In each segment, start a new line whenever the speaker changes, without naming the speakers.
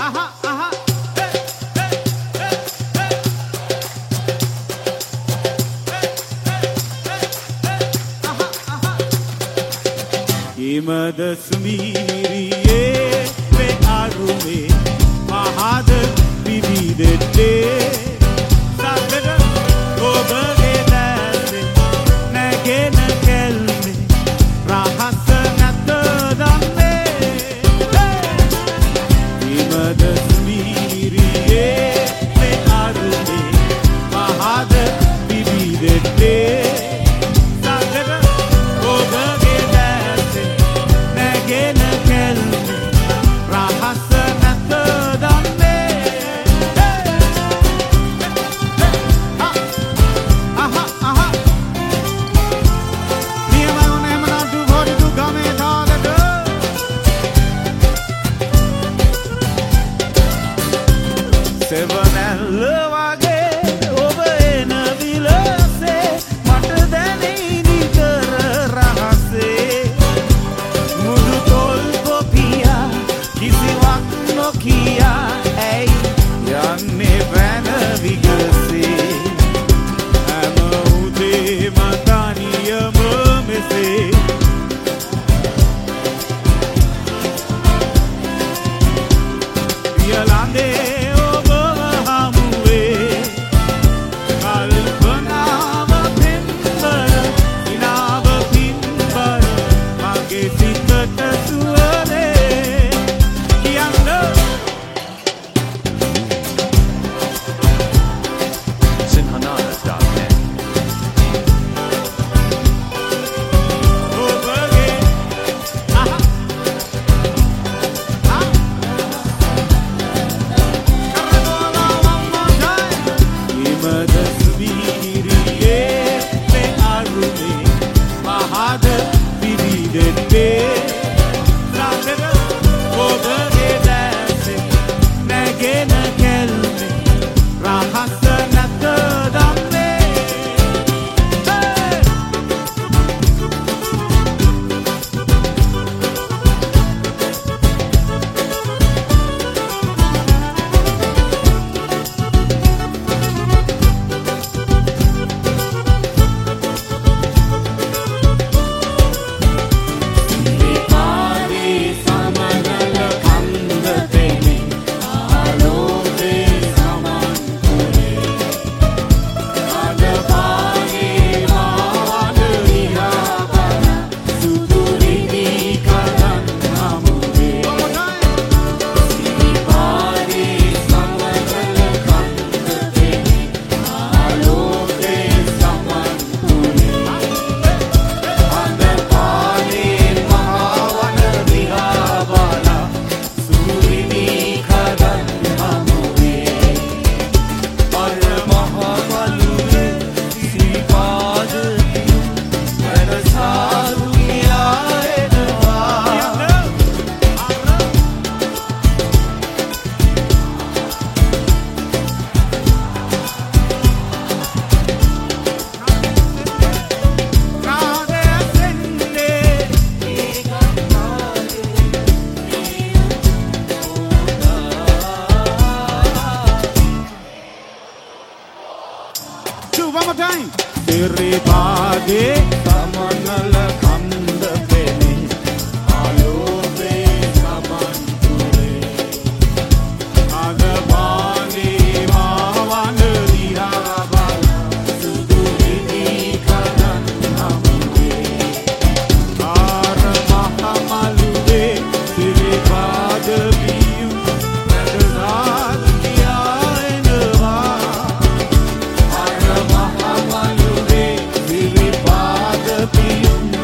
Imad sumiriye pe arume mahad vividete sagara obage dase nagena kelme rahas nath danne Imad sumiriye pe arume mahad vividete sagara obage One more time. Siri bage samanal khand pene alobe saman ture agabani mawan dirabal suduri kadan namude ar mahamalude siri bage biu nadad kiya enwa Mahamalure, Siri Bad Piyum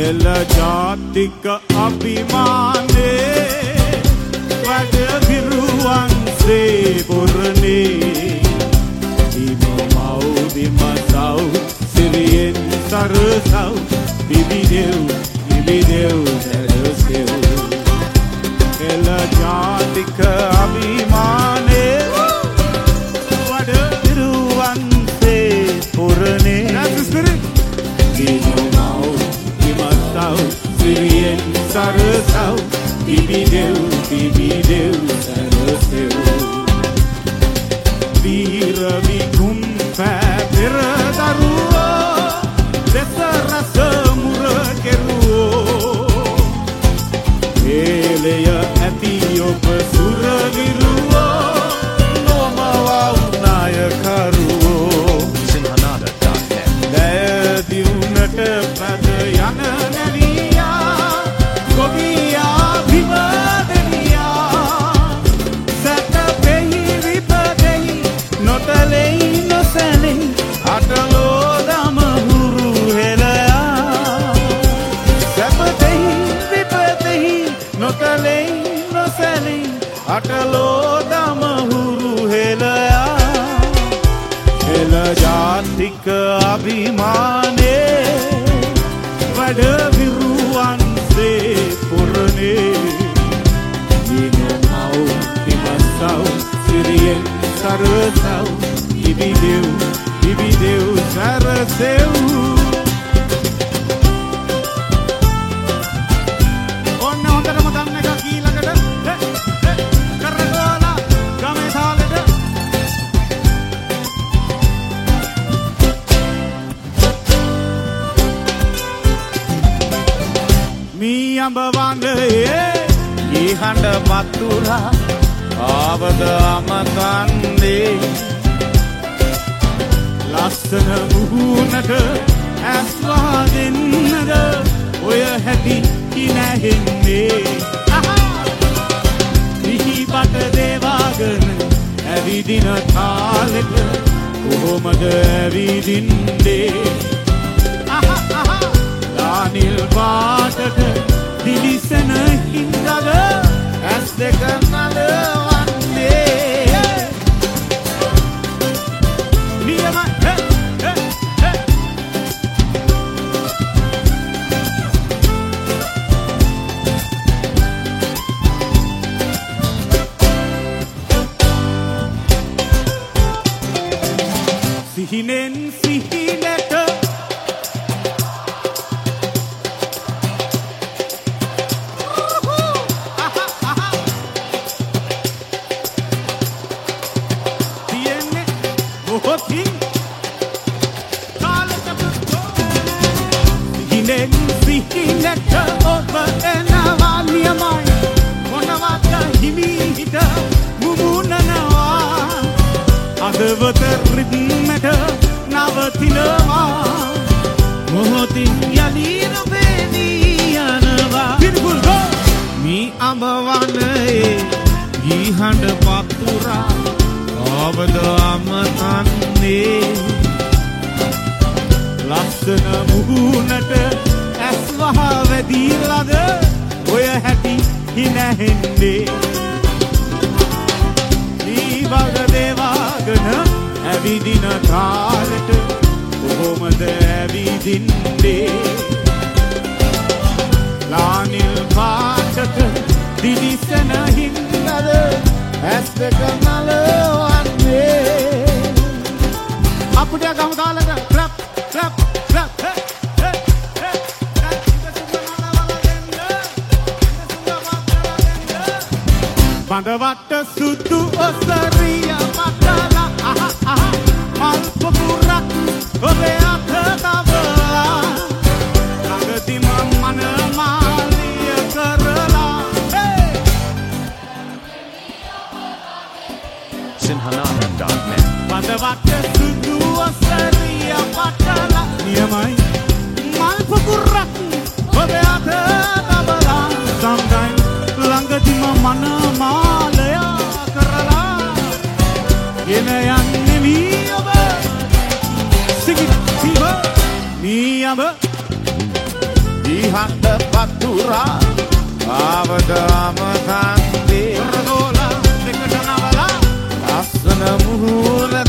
එල ජාතික අභිමානේ වැඩ විරුවන්සේ පුරනේ බිම සව් සිරියෙන් සරසව් බිබිදෙව් සරසෙව් එල ජාතික අභිමානේ වැඩ විරුවන්සේ පුරනේ Sirian sarasau bibideu saraseu Vira vigum pera daruo desa rasa mura keruo eleya atiop suraviruo noma waunaya karuo
sinhanada.net
daya diunata pada yana අටලෝදම හුරු හෙලයා එල ජාතික අභිමානේ වැඩ විරුවන්සේ පුරනේ දිනමව් තිමසව් සිරියෙන් සරසව් ඉබිදෙව් සරසෙව්
ඉහඬ වතුරා ආවද අමතන්නේ
ලස්සන මුහුණට ඇස් වහදෙන්නද ඔය හැටි කිනැහෙන්නේ පිහිපට දේවාගෙන ඇවිදින තාලෙට කොහොමද ඇවිදින්නේ දානිල් පාටට දිලිසෙන හින්දද ඇස් දෙක නලවන්නේ නියම සිහිනෙන් සිහිනට සිහිනට ඔබ එනවා නියමයි මොනවද හිමිහිට මුමුණනවා අදවත රිද්මට නවතිනවා මොහොතින් යලී නොපෙනී යනවා මී අඹ වනයේ ගිහඬ පතුරා ආවද අමතන්නේ ලස්සන මුහුණට ඇස් වහ වැදීලාද ඔය හැටි හිනැහෙන්නේ දීවග දේවාගෙන ඇවිදින කාලෙට කොහොමද ඇවිදින්නේ ලානිල් පාටට දිලිසෙන හින්දද ඇස් දෙක නලවන්නේ අපුඩ ගමු තාලට ක්ලප් ක්ලප් ක්ලප් බඳවට සුදු ඔසරිය මතලා මල් පොකුරක් ඔබේ අත තබලා ළඟදිම මනමාලිය කරලා
sinhanada.net
බඳවට සුදු ඔසරිය මතලා නියමයි මල් පොකුරක් ඔබේ අත තබලා sometimes ළඟදිම මනමාලයා කරලා ගෙන යන්නේ වී ඔබ සිගි සිව මී අඹ
ඊහඬ පතුරා ආවද අමතන්දේ
රදෝලා දෙකට නවලා
ලස්සන මුහුණ